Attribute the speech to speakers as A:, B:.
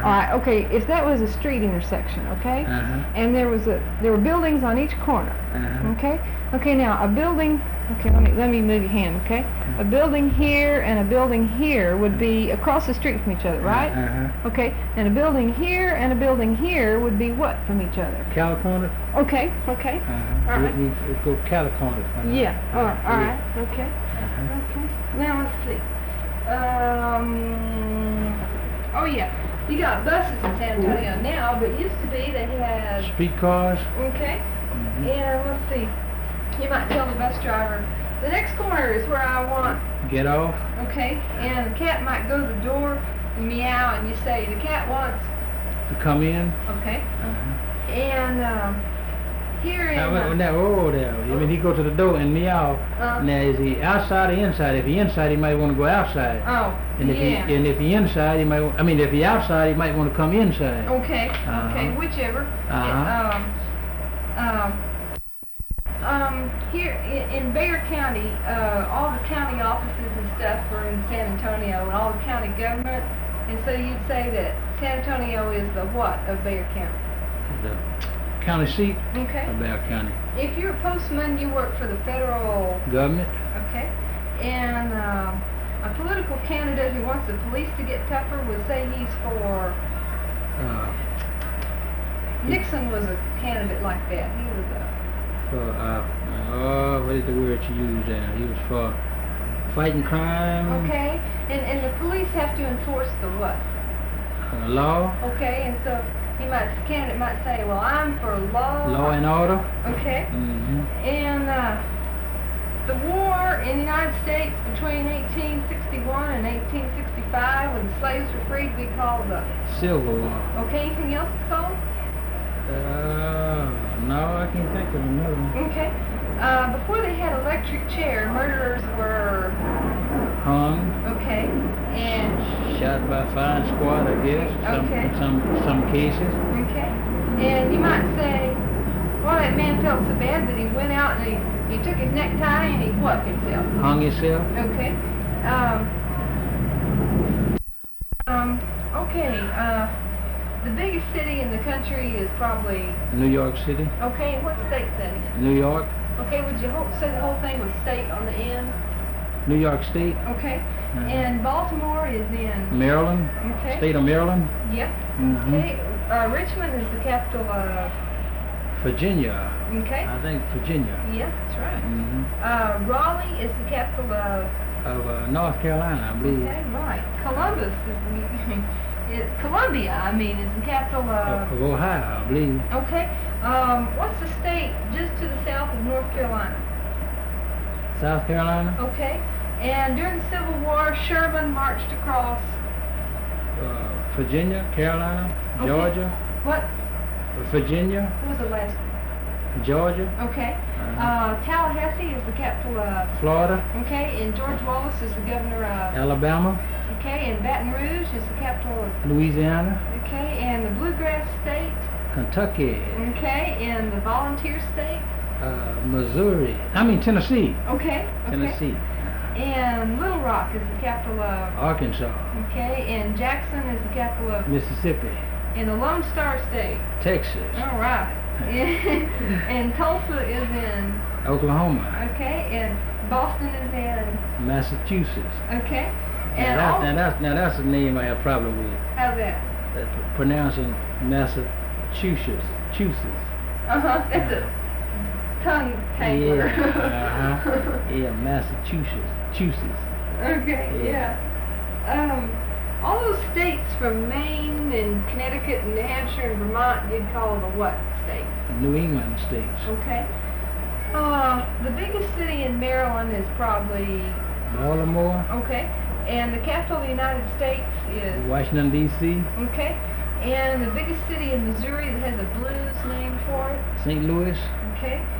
A: right, okay, if that was a street intersection, okay? And there were buildings on each corner. Okay? Okay, now a building, okay, let me move your hand, okay? A building here and a building here would be across the street from each other, right? Okay, and a building here and a building here would be what from each other?
B: Calicorner.
A: Okay. All right.
B: We go Calicorner.
A: Yeah. All right. Okay. Okay. Now let's see. Oh yeah. You got buses in San Antonio now, but used to be they had
B: streetcars.
A: Okay. And let's see. You might tell the bus driver, the next corner is where I want.
B: Get off.
A: Okay. And the cat might go to the door and meow, and you say the cat wants
B: to come in.
A: Okay. And here in
B: I mean, he go to the door and meow. Now is he outside or inside? If he inside, he might want to go outside.
A: Oh.
B: And if he inside, he might. I mean, if he outside, he might want to come inside.
A: Okay. Okay. Whichever. Here in Bexar County, all the county offices and stuff are in San Antonio, and all the county government. And so you'd say that San Antonio is the what of Bexar County?
B: The county seat.
A: Okay.
B: Of Bexar County.
A: If you're a postman, you work for the federal
B: government.
A: Okay. And a political candidate who wants the police to get tougher would say he's for. Nixon was a candidate like that. He was a.
B: What is the word you use there? He was for fighting crime.
A: Okay. And the police have to enforce the what?
B: Law.
A: Okay. And so the candidate might say, well, I'm for law.
B: Law and order.
A: Okay. And the war in the United States between 1861 and 1865, when the slaves were freed, we called the
B: Civil War.
A: Okay. Anything else it's called?
B: No, I can't think of another one.
A: Okay. Before they had electric chair, murderers were
B: hung.
A: Okay. And
B: shot by firing squad, I guess.
A: Okay.
B: Some cases.
A: Okay. And you might say, well, that man felt so bad that he went out and he took his necktie and he what himself?
B: Hung himself.
A: Okay. Okay. The biggest city in the country is probably
B: New York City.
A: Okay. What state's that in?
B: New York.
A: Okay. Would you say the whole thing was state on the end?
B: New York State.
A: Okay. And Baltimore is in
B: Maryland.
A: Okay.
B: State of Maryland.
A: Yep. Okay. Richmond is the capital of
B: Virginia.
A: Okay.
B: I think Virginia.
A: Yeah, that's right. Raleigh is the capital of
B: North Carolina, I believe.
A: Okay, right. Columbus Columbia, is the capital of
B: Ohio, I believe.
A: Okay. What's the state just to the south of North Carolina?
B: South Carolina.
A: Okay. And during the Civil War, Sherman marched across
B: Virginia, Carolina, Georgia.
A: What?
B: Virginia.
A: What was the last one?
B: Georgia.
A: Okay. Tallahassee is the capital of
B: Florida.
A: Okay. And George Wallace is the governor of
B: Alabama.
A: Okay. And Baton Rouge is the capital of
B: Louisiana.
A: Okay. And the Bluegrass State.
B: Kentucky.
A: Okay. And the Volunteer State.
B: Missouri. Tennessee.
A: Okay.
B: Tennessee.
A: And Little Rock is the capital of
B: Arkansas.
A: Okay. And Jackson is the capital of
B: Mississippi.
A: And the Lone Star State.
B: Texas.
A: All right. And Tulsa is in
B: Oklahoma.
A: Okay. And Boston is in
B: Massachusetts.
A: Okay.
B: And now that's a name I have problem with.
A: How's that?
B: Pronouncing Massachusetts.
A: That's a tongue tangler.
B: Yeah, Massachusetts.
A: Okay. Yeah. All those states from Maine and Connecticut and New Hampshire and Vermont, you'd call the what state?
B: New England states.
A: Okay. The biggest city in Maryland is probably
B: Baltimore.
A: Okay. And the capital of the United States is
B: Washington, D.C.
A: Okay. And the biggest city in Missouri that has a blues name for it?
B: St. Louis.
A: Okay.